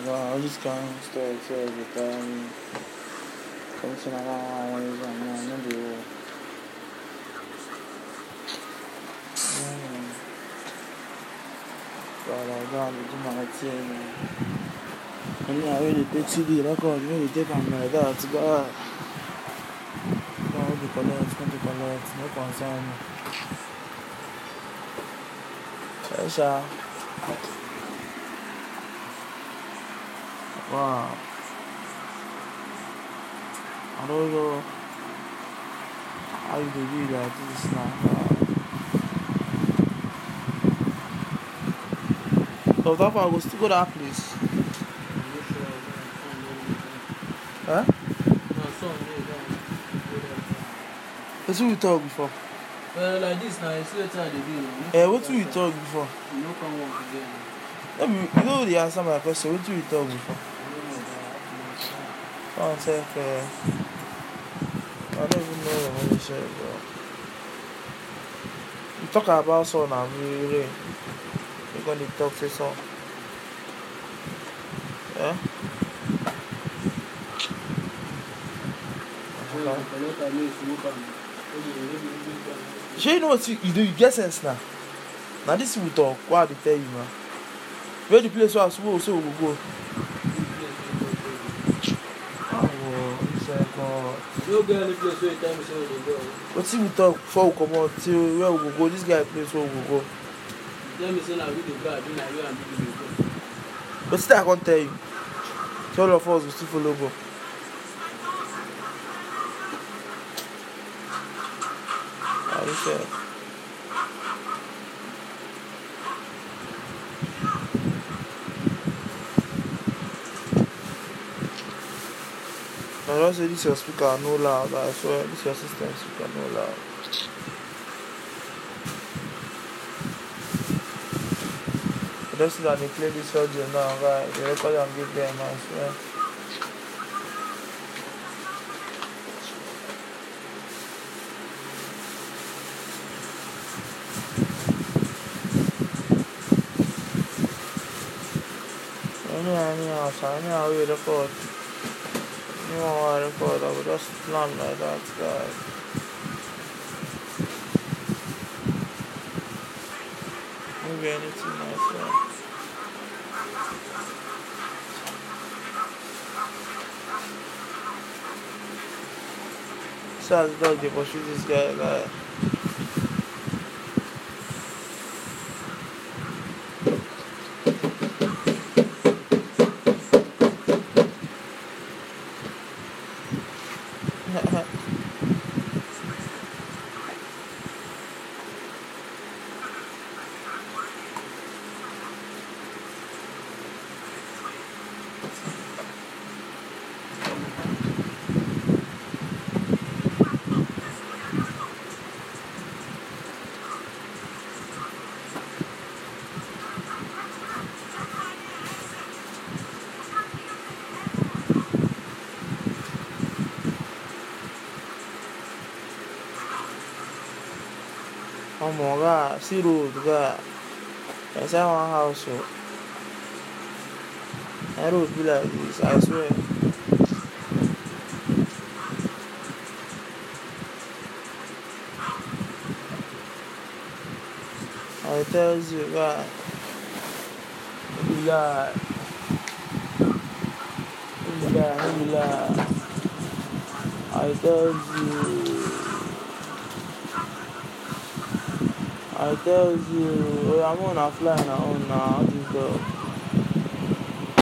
all this kind of stuff all the time. Something around one is on no do. But I don't do my thing. And I really take CD record, really take on like that. God. Don't collect, no concern. Yes, sir. Wow. I don't know how you do that this now. So that I will still go to that place. Huh? That's what we talked before. Like this now, it's later they do. What we talked before? You don't come work again. You know the answer my question. What we talked before? I don't even know what you said, bro. You talk about son and really. You're going to talk to son. Yeah? Sure, you know what you do? You get sense now. Now this will talk. What I tell you now? Where the place was so we will go. No girl any place where you tell me say we go. What we talk before we come out till where we will go? This guy place where we will go. You tell me say na we dey go, I do na you and me dey go. But still I can't tell you. So all of us will still follow go. How you say? I don't say this your speaker no loud. I swear this your system speaker no loud. I don't see that they play this audio now, right? They record and give them, I swear. Anyhow, we record. You want to record, I will just plan like that, guys. Maybe anything nice, yeah. So as dog, they pursue this guy. Oh my God, see road, God. Inside one house, so that road be like this, I swear. I tell you, God. Be lie. I tell you, I'm on a fly now, this dog.